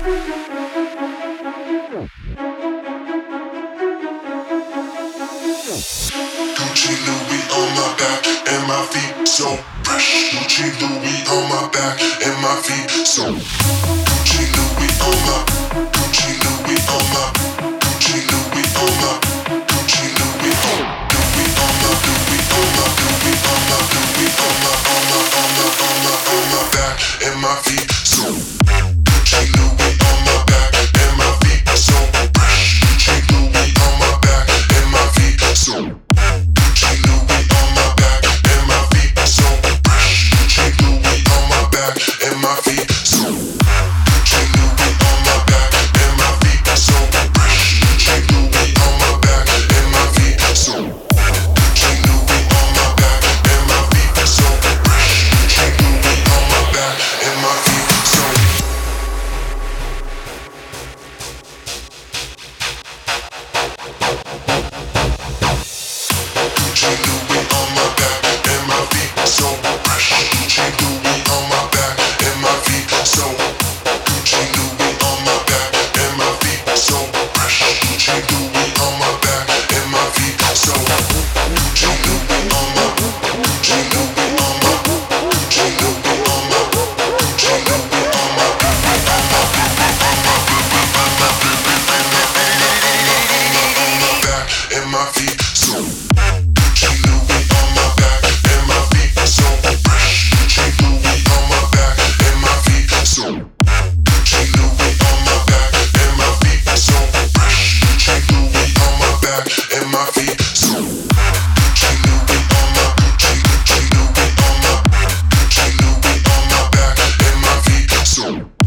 Gucci Louis on my back and my feet so fresh. Gucci Louis on my back and my feet so. Gucci Louis on my. Gucci Louis on my. Gucci Louis on my. Gucci Louis on. Louis on my. Louis on my. Louis on my. Louis on my. On my back and my feet so. Gucci Louis on my back and my feet so fresh. Gucci Louis on my back and my feet so. Gucci Louis on my back and my feet so fresh. Gucci Louis on my back and my feet so. Gucci Louis on my back and my feet so fresh. Gucci Louis on my back and my feet so. Gucci Louis on my back and my feet so fresh. Gucci Louis on my back and my feet so. Gucci Louis on my back and my feet so fresh. Gucci Louis on my back and my feet so. Gucci Louis on my back and my feet so fresh. Gucci Louis on my back and my feet so. Gucci Louis on my. Gucci Louis on my. Gucci Louis on my. Gucci Louis on my. Back and my feet so. Gucci Louis on my back and my feet so fresh. Gucci Louis on my back and my feet so. Gucci Louis on my back and my feet so fresh. Gucci Louis on my back and my feet so. Gucci Louis on my. Gucci Louis on my. Gucci Louis on my back and my feet so.